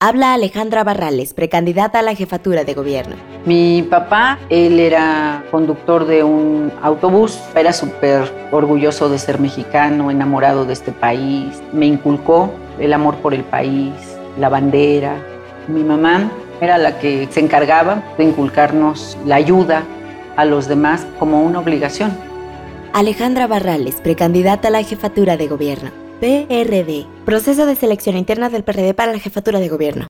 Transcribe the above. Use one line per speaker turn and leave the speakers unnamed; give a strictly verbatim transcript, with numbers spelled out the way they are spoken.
Habla Alejandra Barrales, precandidata a la jefatura de gobierno.
Mi papá, él era conductor de un autobús, era súper orgulloso de ser mexicano, enamorado de este país. Me inculcó el amor por el país, la bandera. Mi mamá era la que se encargaba de inculcarnos la ayuda a los demás como una obligación.
Alejandra Barrales, precandidata a la jefatura de gobierno. P R D. Proceso de selección interna del P R D para la jefatura de gobierno.